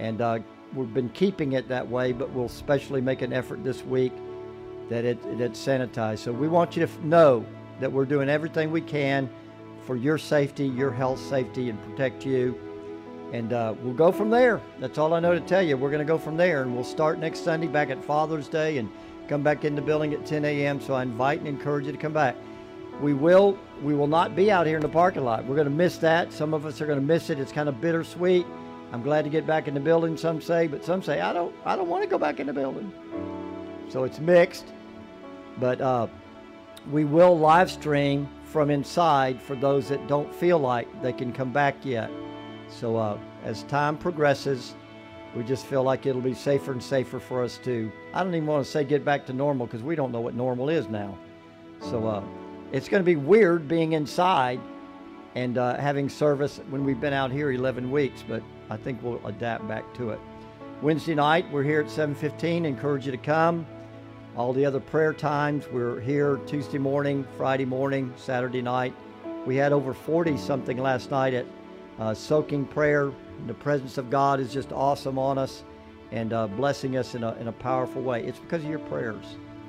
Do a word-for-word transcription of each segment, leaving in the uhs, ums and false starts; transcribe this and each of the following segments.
And uh, we've been keeping it that way, but we'll especially make an effort this week that it, it's sanitized. So we want you to know that we're doing everything we can for your safety, your health safety, and protect you. And uh, we'll go from there. That's all I know to tell you. We're going to go from there, and we'll start next Sunday back at Father's Day and come back in the building at ten a.m. So I invite and encourage you to come back. We will we will not be out here in the parking lot. We're going to miss that. Some of us are going to miss it. It's kind of bittersweet. I'm glad to get back in the building, some say, but some say, I don't I don't want to go back in the building. So it's mixed. But uh, we will live stream from inside for those that don't feel like they can come back yet. So uh, as time progresses, we just feel like it'll be safer and safer for us to, I don't even want to say get back to normal, because we don't know what normal is now. So uh, it's going to be weird being inside and uh, having service when we've been out here eleven weeks, but I think we'll adapt back to it. Wednesday night, we're here at seven fifteen. Encourage you to come. All the other prayer times, we're here Tuesday morning, Friday morning, Saturday night. We had over forty something last night at uh, soaking prayer. The presence of God is just awesome on us and uh, blessing us in a, in a powerful way. It's because of your prayers.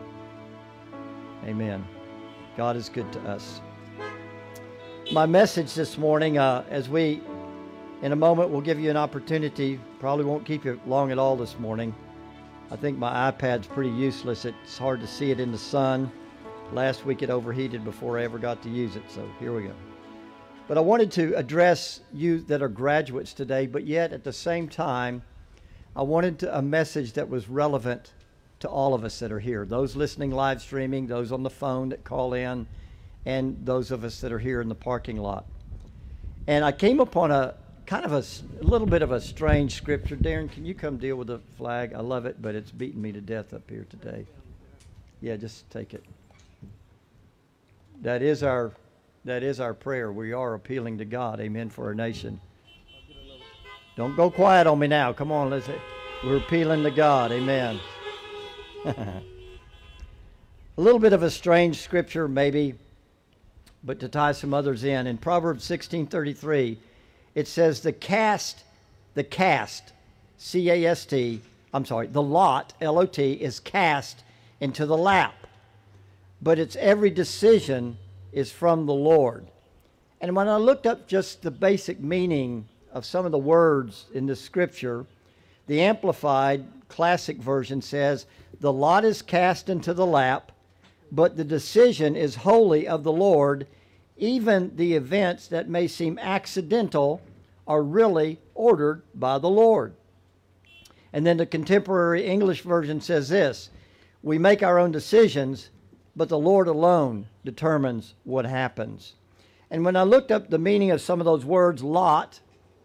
Amen. God is good to us. My message this morning, uh, as we, in a moment, we'll give you an opportunity. Probably won't keep you long at all this morning. I think my iPad's pretty useless. It's hard to see it in the sun. Last week it overheated before I ever got to use it, so here we go. But I wanted to address you that are graduates today, but yet at the same time, I wanted to, a message that was relevant to all of us that are here. Those listening live streaming, those on the phone that call in, and those of us that are here in the parking lot. And I came upon a kind of a, a little bit of a strange scripture. Darren, can you come deal with the flag? I love it, but it's beating me to death up here today. Yeah, just take it. That is our that is our prayer. We are appealing to God, amen, for our nation. Don't go quiet on me now. Come on, let's we're appealing to God, amen. A little bit of a strange scripture maybe, but to tie some others in. In Proverbs sixteen thirty-three, it says the cast, the cast, C A S T, I'm sorry, the lot, L O T, is cast into the lap. But its every decision is from the Lord. And when I looked up just the basic meaning of some of the words in the scripture, the Amplified Classic Version says, the lot is cast into the lap, but the decision is wholly of the Lord. Even the events that may seem accidental are really ordered by the Lord. And then the Contemporary English Version says this, we make our own decisions, but the Lord alone determines what happens. And when I looked up the meaning of some of those words, lot,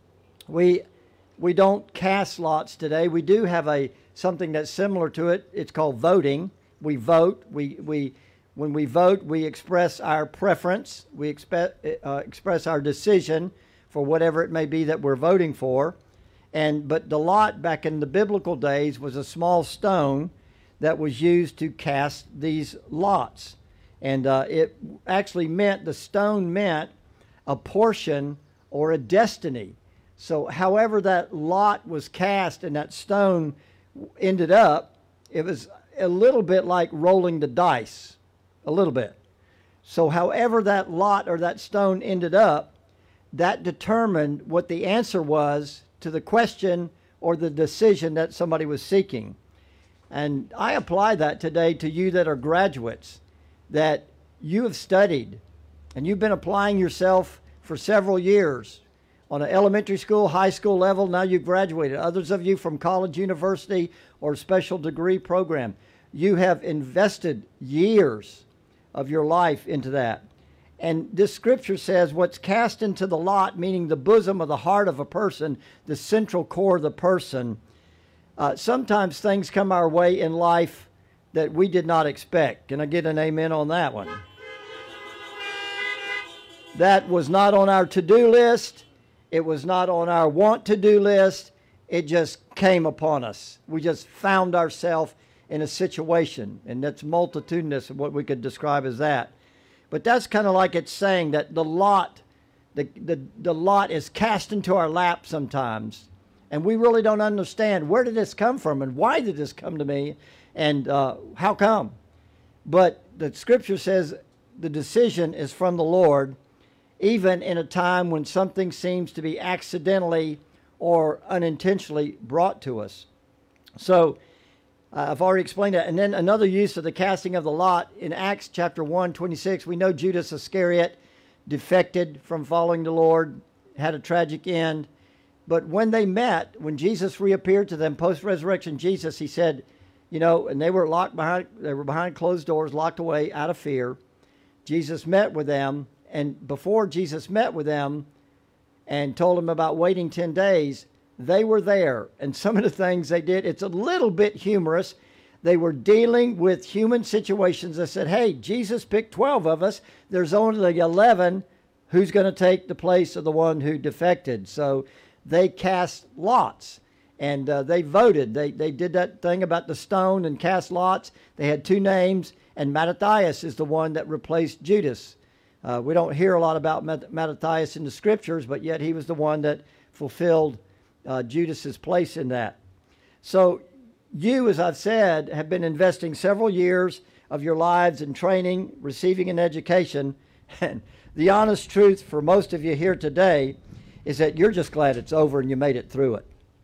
we we don't cast lots today. We do have a something that's similar to it. It's called voting. We vote. We we when we vote, we express our preference. We expect, uh, express our decision for whatever it may be that we're voting for. And but the lot back in the biblical days was a small stone that was used to cast these lots. And uh, it actually meant, the stone meant a portion or a destiny. So however that lot was cast and that stone ended up, it was a little bit like rolling the dice, a little bit. So however that lot or that stone ended up, that determined what the answer was to the question or the decision that somebody was seeking. And I apply that today to you that are graduates, that you have studied and you've been applying yourself for several years on an elementary school, high school level. Now you've graduated. Others of you from college, university, or special degree program. You have invested years of your life into that. And this scripture says what's cast into the lot, meaning the bosom of the heart of a person, the central core of the person. Uh, sometimes things come our way in life that we did not expect. Can I get an amen on that one? That was not on our to-do list. It was not on our want-to-do list. It just came upon us. We just found ourselves in a situation, and that's multitudinous of what we could describe as that. But that's kind of like it's saying that the lot, the, the, the lot is cast into our lap sometimes. And we really don't understand, where did this come from and why did this come to me and uh, how come? But the scripture says the decision is from the Lord, even in a time when something seems to be accidentally or unintentionally brought to us. So uh, I've already explained that. And then another use of the casting of the lot in Acts chapter one, twenty-six, we know Judas Iscariot defected from following the Lord, had a tragic end. But when they met, when Jesus reappeared to them post-resurrection Jesus, he said, you know, and they were locked behind, they were behind closed doors, locked away out of fear. Jesus met with them, and before Jesus met with them and told them about waiting ten days, they were there. And some of the things they did, it's a little bit humorous. They were dealing with human situations. They said, hey, Jesus picked twelve of us. There's only eleven. Who's going to take the place of the one who defected? So they cast lots, and uh, they voted. They they did that thing about the stone and cast lots. They had two names, and Mattathias is the one that replaced Judas. Uh, we don't hear a lot about Matt- Mattathias in the scriptures, but yet he was the one that fulfilled uh, Judas's place in that. So you, as I've said, have been investing several years of your lives in training, receiving an education, and the honest truth for most of you here today is that you're just glad it's over and you made it through it.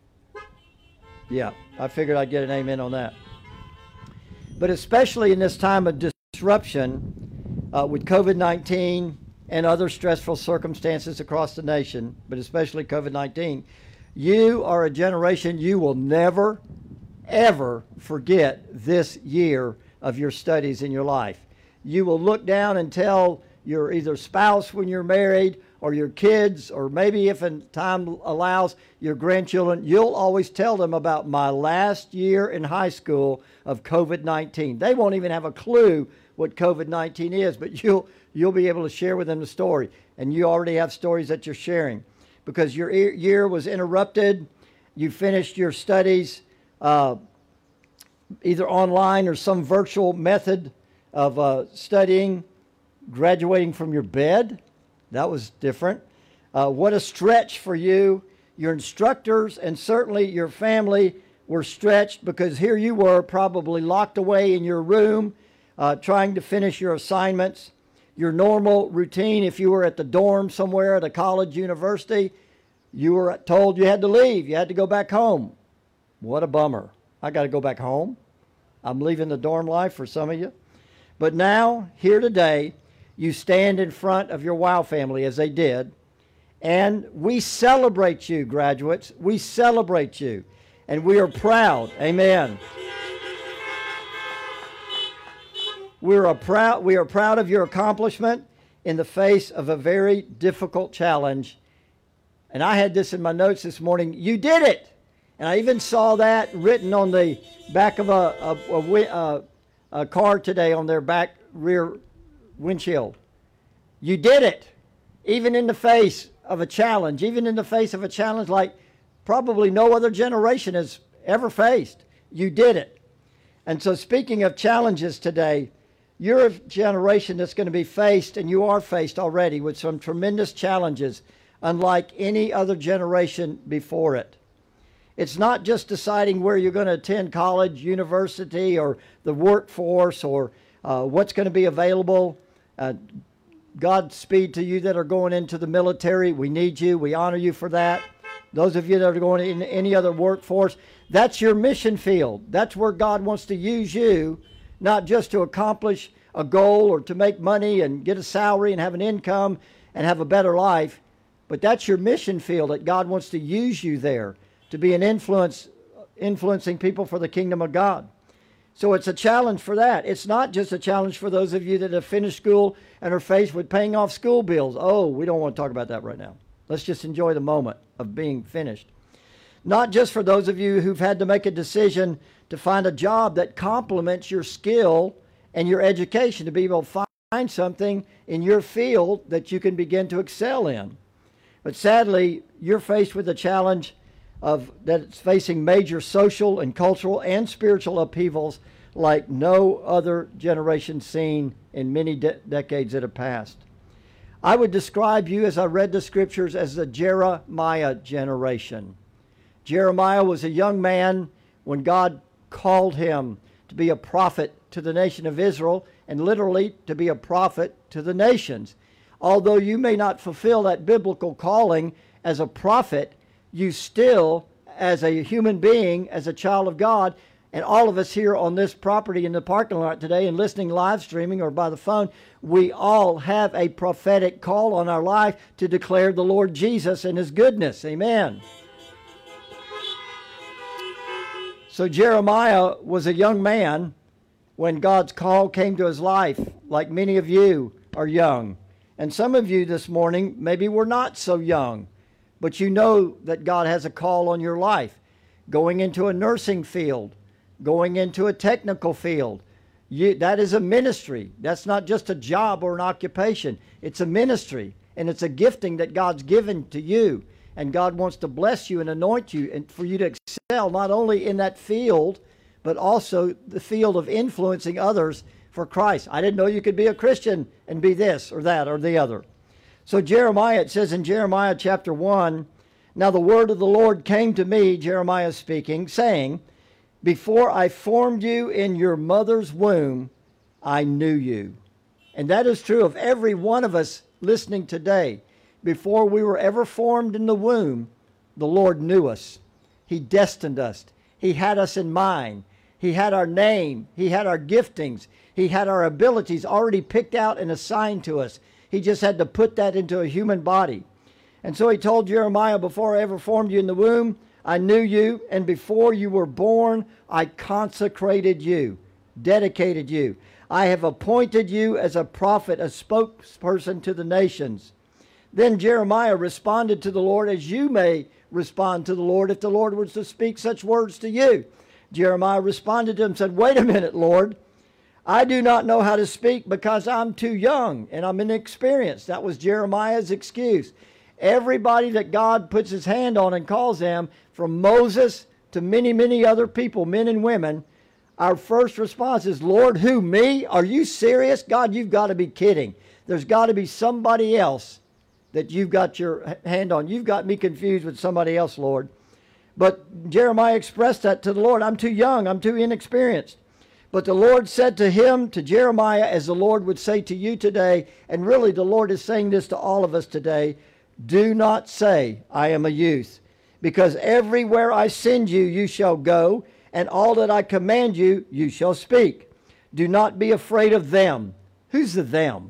Yeah, I figured I'd get an amen on that. But especially in this time of disruption uh, with covid nineteen and other stressful circumstances across the nation, but especially covid nineteen, you are a generation, you will never, ever forget this year of your studies in your life. You will look down and tell your either spouse when you're married, or your kids, or maybe if in time allows, your grandchildren, you'll always tell them about my last year in high school of covid nineteen. They won't even have a clue what covid nineteen is, but you'll you'll be able to share with them the story. And you already have stories that you're sharing. Because your year was interrupted, you finished your studies uh, either online or some virtual method of uh, studying, graduating from your bed. That was different. Uh, what a stretch for you. Your instructors and certainly your family were stretched, because here you were probably locked away in your room uh, trying to finish your assignments. Your normal routine, if you were at the dorm somewhere at a college, university, you were told you had to leave. You had to go back home. What a bummer. I got to go back home. I'm leaving the dorm life for some of you. But now, here today, you stand in front of your WOW family, as they did, and we celebrate you, graduates. We celebrate you, and we are proud. Amen. We are proud. We are proud of your accomplishment in the face of a very difficult challenge. And I had this in my notes this morning. You did it, and I even saw that written on the back of a a, a, a, a car today on their back rear windshield. You did it, even in the face of a challenge, even in the face of a challenge like probably no other generation has ever faced. You did it. And so, speaking of challenges today, you're a generation that's going to be faced, and you are faced already, with some tremendous challenges, unlike any other generation before it. It's not just deciding where you're going to attend college, university, or the workforce, or uh, what's going to be available. Uh, Godspeed to you that are going into the military. We need you. We honor you for that. Those of you that are going into any other workforce, that's your mission field. That's where God wants to use you, not just to accomplish a goal or to make money and get a salary and have an income and have a better life, but that's your mission field, that God wants to use you there to be an influence, influencing people for the kingdom of God. So it's a challenge for that. It's not just a challenge for those of you that have finished school and are faced with paying off school bills. Oh, we don't want to talk about that right now. Let's just enjoy the moment of being finished. Not just for those of you who've had to make a decision to find a job that complements your skill and your education, to be able to find something in your field that you can begin to excel in. But sadly, you're faced with a challenge of that it's facing major social and cultural and spiritual upheavals like no other generation seen in many de- decades that have passed. I would describe you, as I read the scriptures, as the Jeremiah generation. Jeremiah was a young man when God called him to be a prophet to the nation of Israel, and literally to be a prophet to the nations. Although you may not fulfill that biblical calling as a prophet, you still, as a human being, as a child of God, and all of us here on this property in the parking lot today and listening live streaming or by the phone, we all have a prophetic call on our life to declare the Lord Jesus and His goodness. Amen. So Jeremiah was a young man when God's call came to his life, like many of you are young. And some of you this morning, maybe we're not so young, but you know that God has a call on your life. Going into a nursing field, going into a technical field, you, that is a ministry. That's not just a job or an occupation. It's a ministry, and it's a gifting that God's given to you. And God wants to bless you and anoint you and for you to excel not only in that field, but also the field of influencing others for Christ. I didn't know you could be a Christian and be this or that or the other. So Jeremiah, it says in Jeremiah chapter one, now the word of the Lord came to me, Jeremiah speaking, saying, before I formed you in your mother's womb, I knew you. And that is true of every one of us listening today. Before we were ever formed in the womb, the Lord knew us. He destined us. He had us in mind. He had our name. He had our giftings. He had our abilities already picked out and assigned to us. He just had to put that into a human body. And so he told Jeremiah, before I ever formed you in the womb, I knew you, and before you were born, I consecrated you, dedicated you. I have appointed you as a prophet, a spokesperson to the nations. Then Jeremiah responded to the Lord as you may respond to the Lord if the Lord was to speak such words to you. Jeremiah responded to him and said, wait a minute, Lord. I do not know how to speak because I'm too young and I'm inexperienced. That was Jeremiah's excuse. Everybody that God puts his hand on and calls them, from Moses to many, many other people, men and women, our first response is, Lord, who, me? Are you serious? God, you've got to be kidding. There's got to be somebody else that you've got your hand on. You've got me confused with somebody else, Lord. But Jeremiah expressed that to the Lord. I'm too young. I'm too inexperienced. But the Lord said to him, to Jeremiah, as the Lord would say to you today, and really the Lord is saying this to all of us today, do not say, I am a youth, because everywhere I send you, you shall go, and all that I command you, you shall speak. Do not be afraid of them. Who's the them?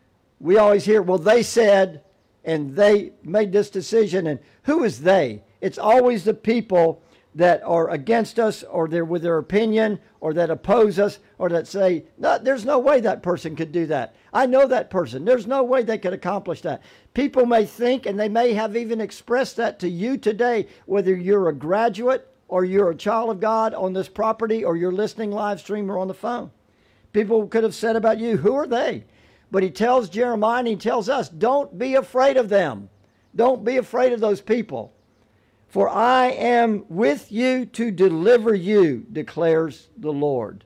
We always hear, well, they said, and they made this decision, and who is they? It's always the people that are against us, or they're with their opinion, or that oppose us, or that say, no, there's no way that person could do that. I know that person. There's no way they could accomplish that. People may think, and they may have even expressed that to you today, whether you're a graduate or you're a child of God on this property, or you're listening live stream or on the phone. People could have said about you, who are they? But he tells Jeremiah, and he tells us, don't be afraid of them. Don't be afraid of those people. For I am with you to deliver you, declares the Lord.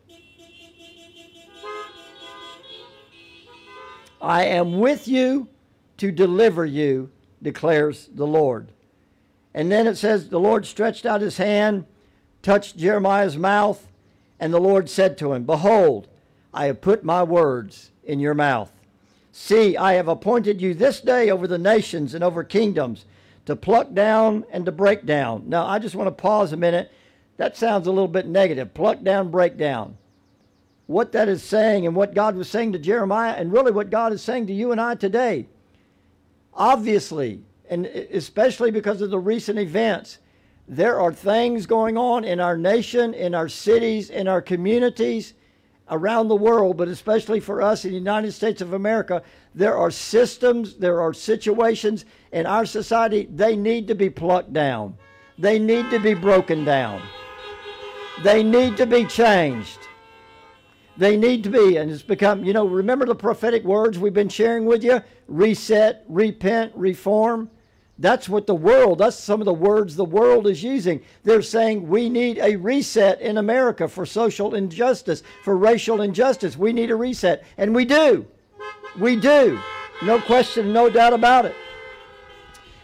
I am with you to deliver you, declares the Lord. And then it says, the Lord stretched out his hand, touched Jeremiah's mouth, and the Lord said to him, behold, I have put my words in your mouth. See, I have appointed you this day over the nations and over kingdoms, to pluck down and to break down. Now, I just want to pause a minute. That sounds a little bit negative. Pluck down, break down. What that is saying, and what God was saying to Jeremiah, and really what God is saying to you and I today, obviously, and especially because of the recent events, there are things going on in our nation, in our cities, in our communities, around the world, but especially for us in the United States of America. There are systems, there are situations in our society, they need to be plucked down. They need to be broken down. They need to be changed. They need to be, and it's become, you know, remember the prophetic words we've been sharing with you? Reset, repent, reform. That's what the world, that's some of the words the world is using. They're saying we need a reset in America for social injustice, for racial injustice. We need a reset. And we do. We do. No question, no doubt about it.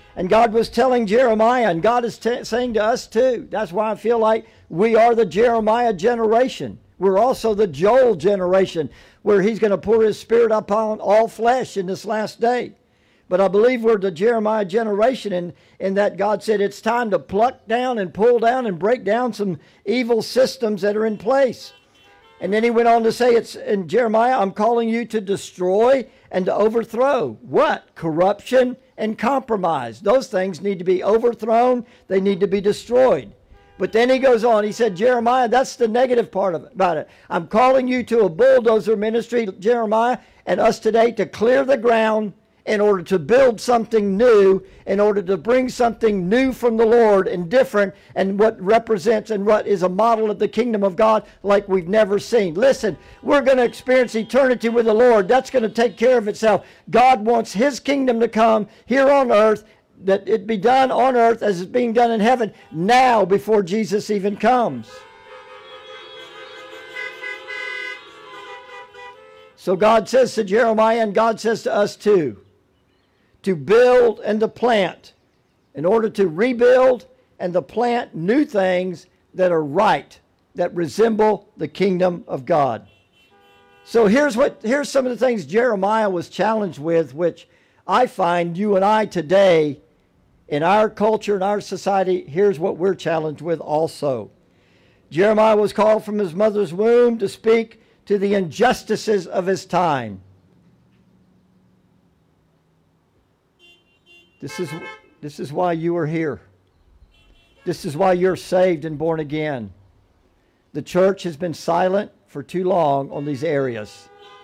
And God was telling Jeremiah, and God is t- saying to us too. That's why I feel like we are the Jeremiah generation. We're also the Joel generation, where he's going to pour his Spirit upon all flesh in this last day. But I believe we're the Jeremiah generation in, in that God said it's time to pluck down and pull down and break down some evil systems that are in place. And then he went on to say, it's in Jeremiah, I'm calling you to destroy and to overthrow. What? Corruption and compromise. Those things need to be overthrown. They need to be destroyed. But then he goes on, he said, Jeremiah, that's the negative part of it, about it. I'm calling you to a bulldozer ministry, Jeremiah, and us today to clear the ground in order to build something new, in order to bring something new from the Lord and different, and what represents and what is a model of the kingdom of God like we've never seen. Listen, we're going to experience eternity with the Lord. That's going to take care of itself. God wants his kingdom to come here on earth, that it be done on earth as it's being done in heaven now before Jesus even comes. So God says to Jeremiah, and God says to us too, to build and to plant, in order to rebuild and to plant new things that are right, that resemble the kingdom of God. So here's what here's some of the things Jeremiah was challenged with, which I find you and I today, in our culture, in our society, here's what we're challenged with also. Jeremiah was called from his mother's womb to speak to the injustices of his time. This is, this is why you are here. This is why you're saved and born again. The church has been silent for too long on these areas.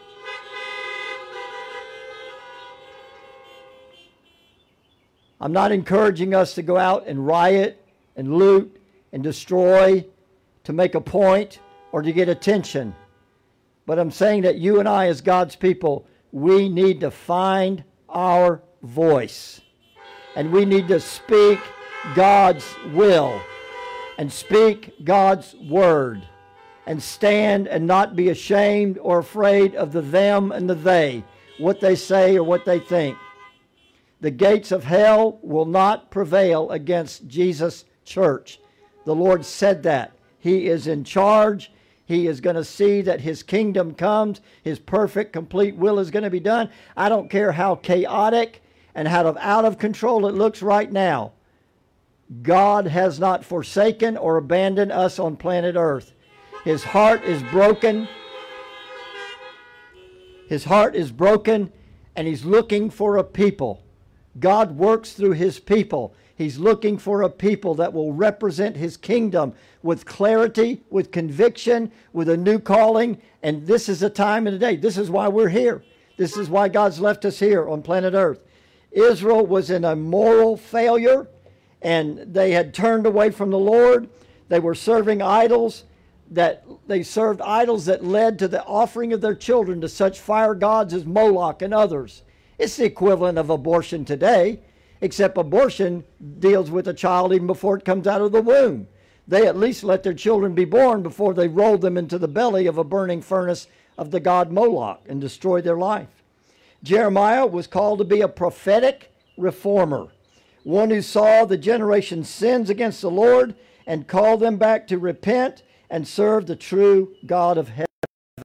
I'm not encouraging us to go out and riot and loot and destroy to make a point or to get attention. But I'm saying that you and I as God's people, we need to find our voice. And we need to speak God's will and speak God's word and stand and not be ashamed or afraid of the them and the they, what they say or what they think. The gates of hell will not prevail against Jesus' church. The Lord said that. He is in charge. He is going to see that his kingdom comes. His perfect, complete will is going to be done. I don't care how chaotic and how out of control it looks right now. God has not forsaken or abandoned us on planet Earth. His heart is broken. His heart is broken, and he's looking for a people. God works through his people. He's looking for a people that will represent his kingdom with clarity, with conviction, with a new calling. And this is a time and a day. This is why we're here. This is why God's left us here on planet Earth. Israel was in a moral failure, and they had turned away from the Lord. They were serving idols. That they served idols that led to the offering of their children to such fire gods as Moloch and others. It's the equivalent of abortion today, except abortion deals with a child even before it comes out of the womb. They at least let their children be born before they rolled them into the belly of a burning furnace of the god Moloch and destroyed their life. Jeremiah was called to be a prophetic reformer, one who saw the generation's sins against the Lord and called them back to repent and serve the true God of heaven.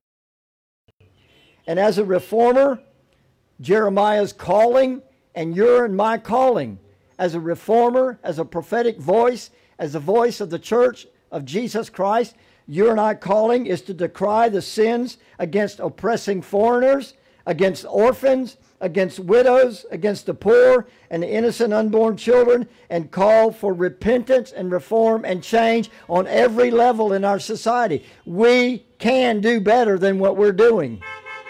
And as a reformer, Jeremiah's calling and your and my calling as a reformer, as a prophetic voice, as the voice of the church of Jesus Christ, your and I calling is to decry the sins against oppressing foreigners, against orphans, against widows, against the poor and the innocent unborn children, and call for repentance and reform and change on every level in our society. We can do better than what we're doing.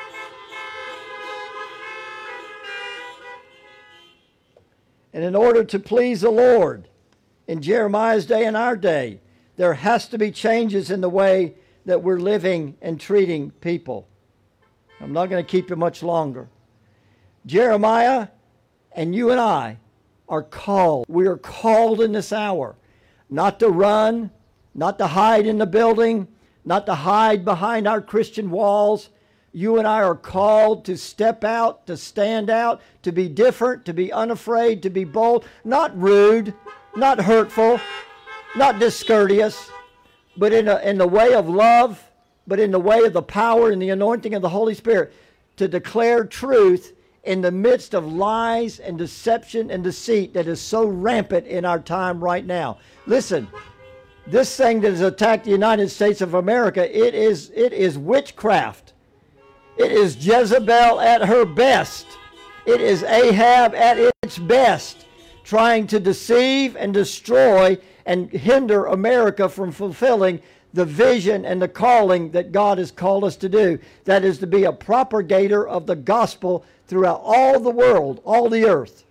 And in order to please the Lord, in Jeremiah's day and our day, there has to be changes in the way that we're living and treating people. I'm not going to keep you much longer. Jeremiah and you and I are called. We are called in this hour not to run, not to hide in the building, not to hide behind our Christian walls, You and I are called to step out, to stand out, to be different, to be unafraid, to be bold, not rude, not hurtful, not discourteous, but in, a, in the way of love, but in the way of the power and the anointing of the Holy Spirit, to declare truth in the midst of lies and deception and deceit that is so rampant in our time right now. Listen, this thing that has attacked the United States of America, it is, it is witchcraft. It is Jezebel at her best. It is Ahab at its best, trying to deceive and destroy and hinder America from fulfilling the vision and the calling that God has called us to do. That is to be a propagator of the gospel throughout all the world, all the earth.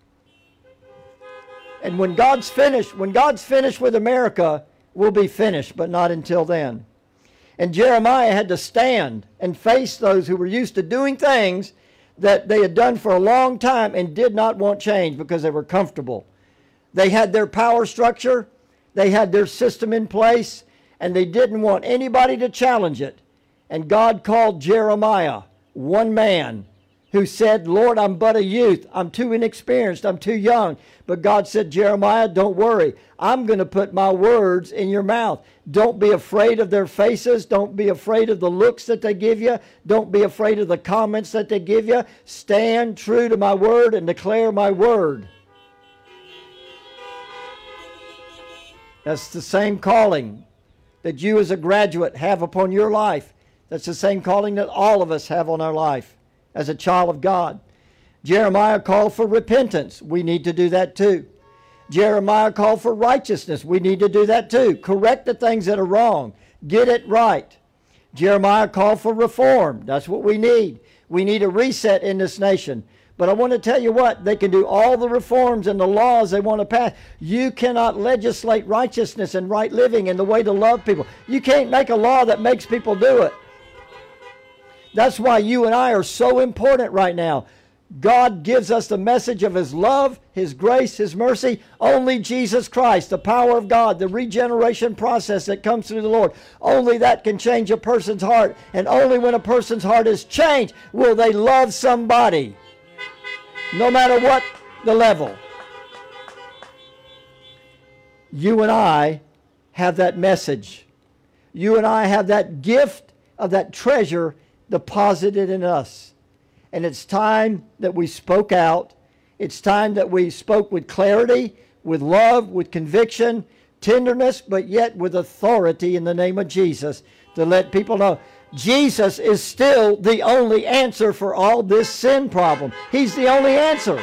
And when God's finished, when God's finished with America, we'll be finished, but not until then. And Jeremiah had to stand and face those who were used to doing things that they had done for a long time and did not want change because they were comfortable. They had their power structure, they had their system in place, and they didn't want anybody to challenge it. And God called Jeremiah, one man, who said, Lord, I'm but a youth. I'm too inexperienced. I'm too young. But God said, Jeremiah, don't worry. I'm going to put my words in your mouth. Don't be afraid of their faces. Don't be afraid of the looks that they give you. Don't be afraid of the comments that they give you. Stand true to my word and declare my word. That's the same calling that you as a graduate have upon your life. That's the same calling that all of us have on our life as a child of God. Jeremiah called for repentance. We need to do that too. Jeremiah called for righteousness. We need to do that too. Correct the things that are wrong. Get it right. Jeremiah called for reform. That's what we need. We need a reset in this nation. But I want to tell you what, they can do all the reforms and the laws they want to pass. You cannot legislate righteousness and right living and the way to love people. You can't make a law that makes people do it. That's why you and I are so important right now. God gives us the message of His love, His grace, His mercy. Only Jesus Christ, the power of God, the regeneration process that comes through the Lord, only that can change a person's heart. And only when a person's heart is changed will they love somebody, no matter what the level. You and I have that message. You and I have that gift of that treasure deposited in us. And it's time that we spoke out. It's time that we spoke with clarity, with love, with conviction, tenderness, but yet with authority in the name of Jesus to let people know Jesus is still the only answer for all this sin problem. He's the only answer.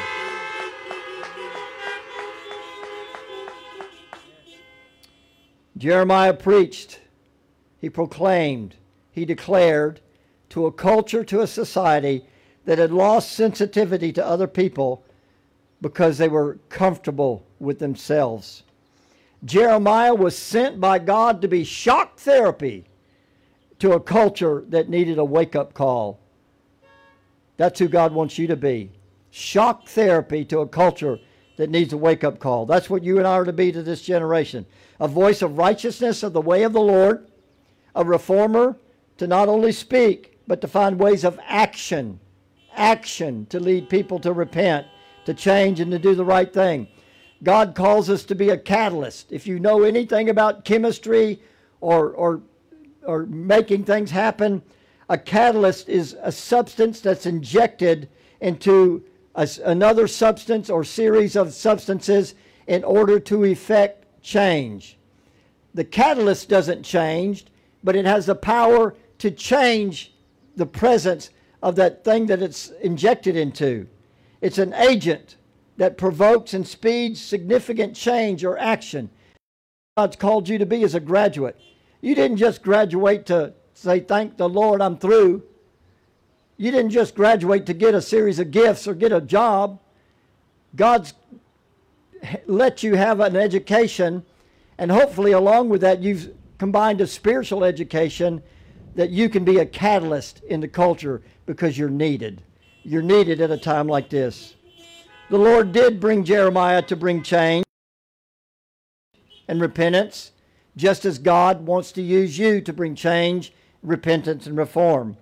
Jeremiah preached, he proclaimed, he declared to a culture, to a society that had lost sensitivity to other people because they were comfortable with themselves. Jeremiah was sent by God to be shock therapy to a culture that needed a wake-up call. That's who God wants you to be. Shock therapy to a culture that needs a wake-up call. That's what you and I are to be to this generation. A voice of righteousness of the way of the Lord, a reformer to not only speak, but to find ways of action, action to lead people to repent, to change, and to do the right thing. God calls us to be a catalyst. If you know anything about chemistry or, or, or making things happen, a catalyst is a substance that's injected into a, another substance or series of substances in order to effect change. The catalyst doesn't change, but it has the power to change the presence of that thing that it's injected into. It's an agent that provokes and speeds significant change or action. God's called you to be as a graduate. You didn't just graduate to say, thank the Lord, I'm through. You didn't just graduate to get a series of gifts or get a job. God's let you have an education, and hopefully along with that you've combined a spiritual education that you can be a catalyst in the culture because you're needed. You're needed at a time like this. The Lord did bring Jeremiah to bring change and repentance, just as God wants to use you to bring change, repentance, and reform.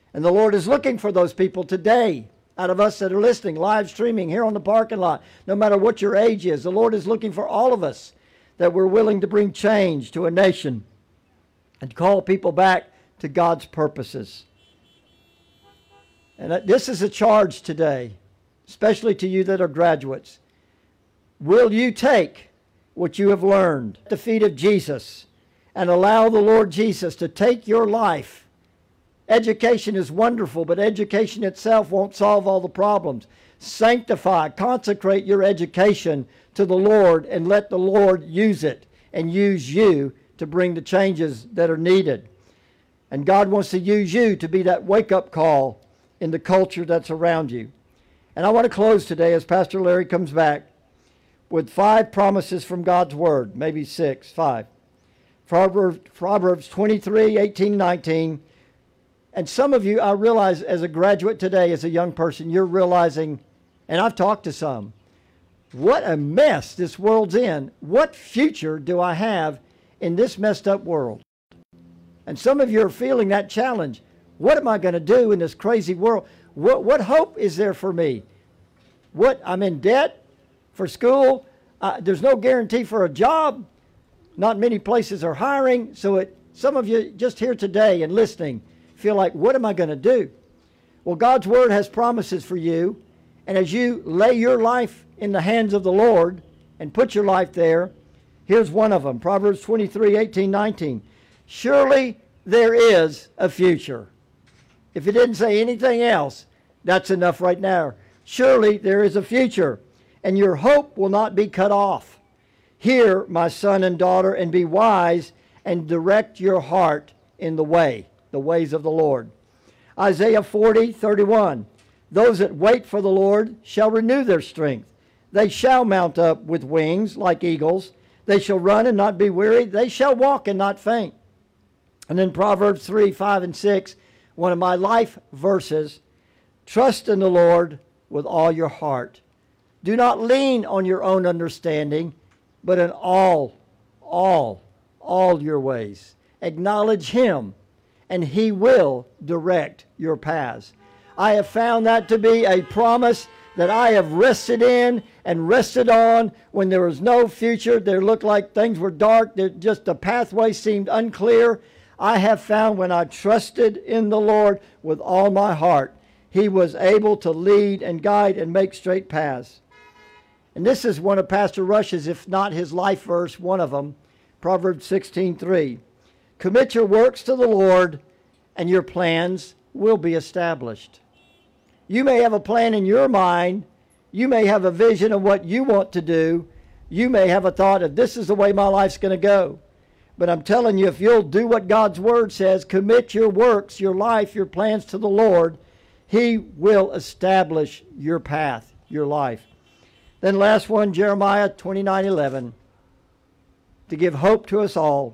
And the Lord is looking for those people today, out of us that are listening, live streaming here on the parking lot, no matter what your age is. The Lord is looking for all of us that we're willing to bring change to a nation and call people back to God's purposes. And this is a charge today, especially to you that are graduates. Will you take what you have learned at the feet of Jesus and allow the Lord Jesus to take your life? Education is wonderful, but education itself won't solve all the problems. Sanctify, consecrate your education to the Lord and let the Lord use it and use you to bring the changes that are needed. And God wants to use you to be that wake-up call in the culture that's around you. And I want to close today as Pastor Larry comes back with five promises from God's Word, maybe six, five. Proverbs, Proverbs twenty-three, eighteen, nineteen. And some of you, I realize as a graduate today, as a young person, you're realizing, and I've talked to some, what a mess this world's in. What future do I have in this messed up world? And some of you are feeling that challenge. What am I going to do in this crazy world? What, what hope is there for me? What, I'm in debt for school. Uh, there's no guarantee for a job. Not many places are hiring. So it, some of you just here today and listening feel like, what am I going to do? Well, God's Word has promises for you. And as you lay your life in the hands of the Lord and put your life there, here's one of them. Proverbs twenty-three, eighteen, nineteen. Surely there is a future. If it didn't say anything else, that's enough right now. Surely there is a future, and your hope will not be cut off. Hear, my son and daughter, and be wise, and direct your heart in the way, the ways of the Lord. Isaiah forty, thirty-one. Those that wait for the Lord shall renew their strength. They shall mount up with wings like eagles. They shall run and not be weary. They shall walk and not faint. And then Proverbs three, five, and six, one of my life verses. Trust in the Lord with all your heart. Do not lean on your own understanding, but in all, all, all your ways. Acknowledge Him, and He will direct your paths. I have found that to be a promise that I have rested in and rested on when there was no future. There looked like things were dark. There just the pathway seemed unclear. I have found when I trusted in the Lord with all my heart, He was able to lead and guide and make straight paths. And this is one of Pastor Rush's, if not his life verse, one of them, Proverbs sixteen, three. Commit your works to the Lord, and your plans will be established. You may have a plan in your mind. You may have a vision of what you want to do. You may have a thought of this is the way my life's going to go. But I'm telling you, if you'll do what God's Word says, commit your works, your life, your plans to the Lord, He will establish your path, your life. Then last one, Jeremiah twenty-nine, eleven. To give hope to us all.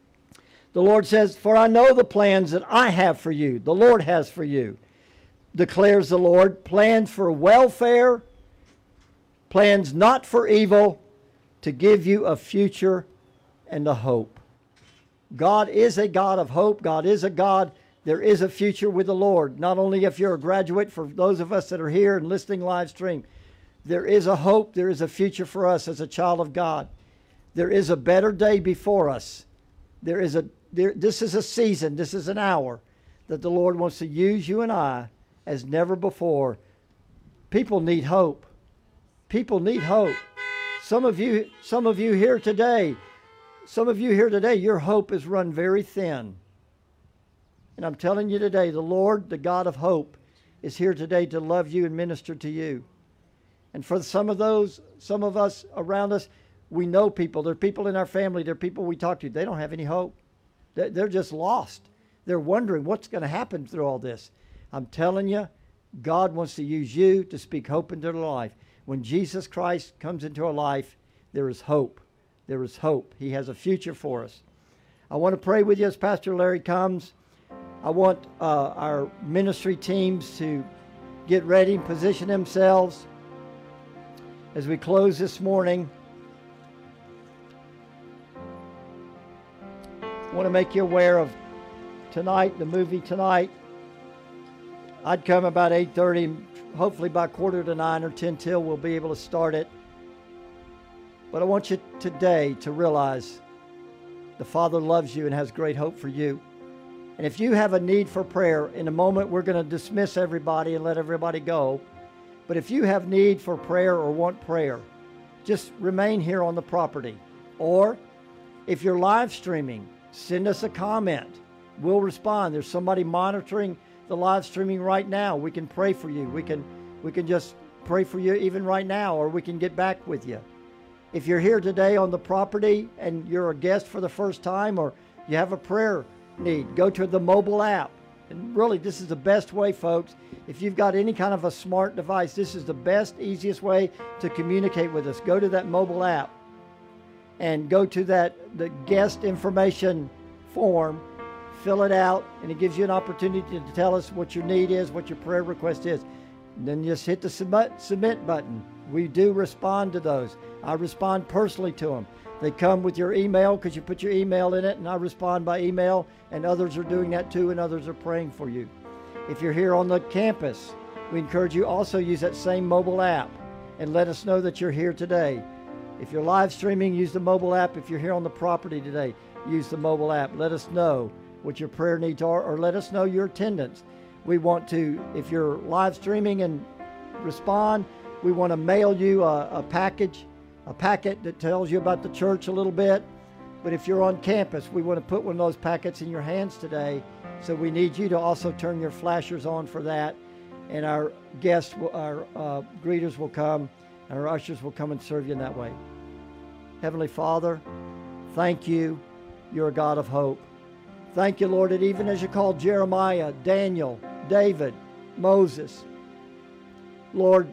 The Lord says, for I know the plans that I have for you, the Lord has for you, declares the Lord, plans for welfare, plans not for evil, to give you a future and a hope. God is a God of hope. God is a God. There is a future with the Lord. Not only if you're a graduate, for those of us that are here and listening live stream, there is a hope. There is a future for us as a child of God. There is a better day before us. There is a there, this is a season. This is an hour that the Lord wants to use you and I as never before. People need hope. People need hope. Some of you, some of you here today, some of you here today, your hope is run very thin. And I'm telling you today, the Lord, the God of hope, is here today to love you and minister to you. And for some of those, some of us around us, we know people. There are people in our family. There are people we talk to. They don't have any hope. They're just lost. They're wondering what's going to happen through all this. I'm telling you, God wants to use you to speak hope into their life. When Jesus Christ comes into our life, there is hope. There is hope. He has a future for us. I want to pray with you as Pastor Larry comes. I want uh, our ministry teams to get ready and position themselves as we close this morning. I want to make you aware of tonight, the movie tonight. I'd come about eight thirty. Hopefully by quarter to nine or ten till we'll be able to start it. But I want you today to realize the Father loves you and has great hope for you. And if you have a need for prayer, in a moment we're going to dismiss everybody and let everybody go. But if you have need for prayer or want prayer, just remain here on the property. Or if you're live streaming, send us a comment. We'll respond. There's somebody monitoring the live streaming right now. We can pray for you. We can we can just pray for you even right now, or we can get back with you. If you're here today on the property and you're a guest for the first time, or you have a prayer need, go to the mobile app. And really, this is the best way, folks. If you've got any kind of a smart device, this is the best, easiest way to communicate with us. Go to that mobile app and go to that the guest information form, fill it out, and it gives you an opportunity to tell us what your need is, what your prayer request is. And then just hit the submit, submit button. We do respond to those. I respond personally to them. They come with your email because you put your email in it, and I respond by email, and others are doing that too, and others are praying for you. If you're here on the campus, we encourage you also use that same mobile app and let us know that you're here today. If you're live streaming, use the mobile app. If you're here on the property today, use the mobile app. Let us know what your prayer needs are, or let us know your attendance. We want to, if you're live streaming and respond, we want to mail you a, a package, a packet that tells you about the church a little bit. But if you're on campus, we want to put one of those packets in your hands today. So we need you to also turn your flashers on for that. And our guests, will, our uh, greeters will come, and our ushers will come and serve you in that way. Heavenly Father, thank you. You're a God of hope. Thank you, Lord, that even as you called Jeremiah, Daniel, David, Moses, Lord,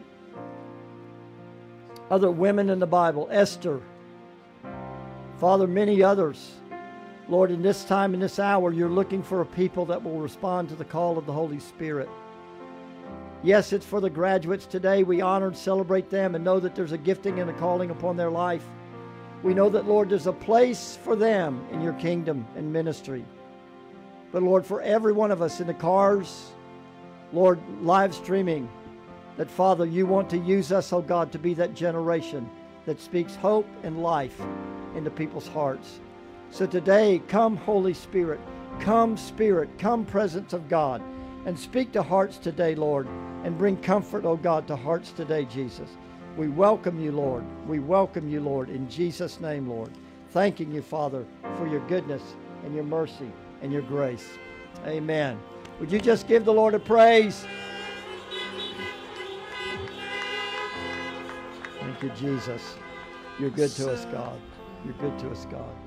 other women in the Bible, Esther, Father, many others. Lord, in this time, in this hour, you're looking for a people that will respond to the call of the Holy Spirit. Yes, it's for the graduates today. We honor and celebrate them and know that there's a gifting and a calling upon their life. We know that, Lord, there's a place for them in your kingdom and ministry. But, Lord, for every one of us in the cars, Lord, live streaming, that, Father, you want to use us, oh God, to be that generation that speaks hope and life into people's hearts. So today, come Holy Spirit, come Spirit, come presence of God, and speak to hearts today, Lord, and bring comfort, oh God, to hearts today, Jesus. We welcome you, Lord. We welcome you, Lord, in Jesus' name, Lord. Thanking you, Father, for your goodness and your mercy and your grace. Amen. Would you just give the Lord a praise? Thank you, Jesus. You're good to us, God. You're good to us, God.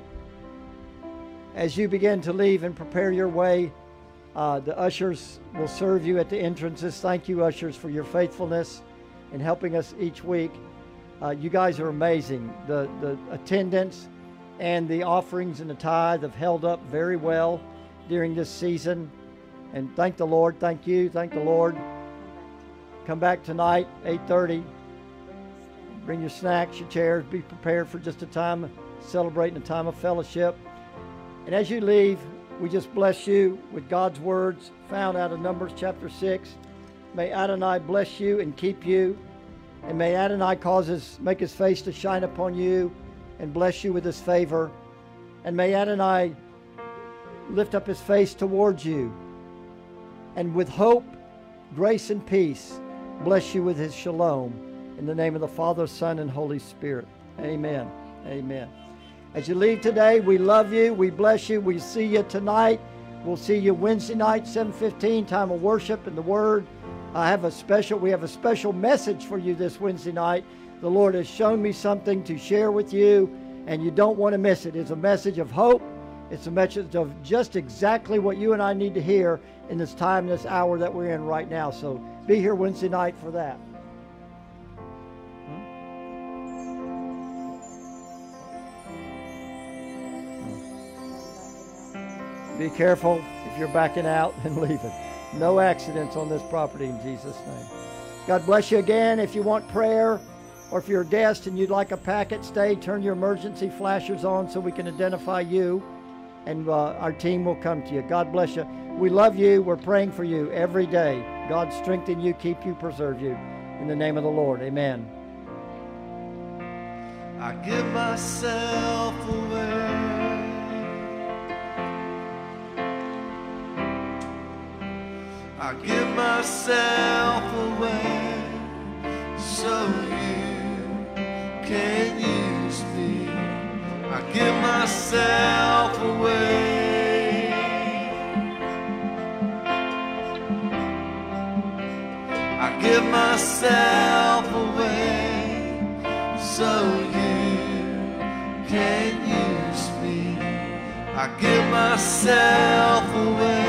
As you begin to leave and prepare your way, uh, the ushers will serve you at the entrances. Thank you, ushers, for your faithfulness in helping us each week. Uh, you guys are amazing. The, the attendance and the offerings and the tithe have held up very well during this season. And thank the Lord. Thank you. Thank the Lord. Come back tonight, eight thirty. Bring your snacks, your chairs. Be prepared for just a time of celebrating, a time of fellowship. And as you leave, we just bless you with God's words found out of Numbers chapter six. May Adonai bless you and keep you. And may Adonai cause his, make his face to shine upon you and bless you with his favor. And may Adonai lift up his face towards you. And with hope, grace, and peace, bless you with his shalom. In the name of the Father, Son, and Holy Spirit. Amen. Amen. As you leave today, we love you. We bless you. We see you tonight. We'll see you Wednesday night, seven fifteen, time of worship and the Word. I have a special, we have a special message for you this Wednesday night. The Lord has shown me something to share with you, and you don't want to miss it. It's a message of hope. It's a message of just exactly what you and I need to hear in this time, this hour that we're in right now. So be here Wednesday night for that. Be careful if you're backing out and leaving. No accidents on this property in Jesus' name. God bless you again. If you want prayer or if you're a guest and you'd like a packet, stay, turn your emergency flashers on so we can identify you, and uh, our team will come to you. God bless you. We love you. We're praying for you every day. God strengthen you, keep you, preserve you. In the name of the Lord, amen. I give myself away. I give myself away so you can use me. I give myself away. I give myself away so you can use me. I give myself away.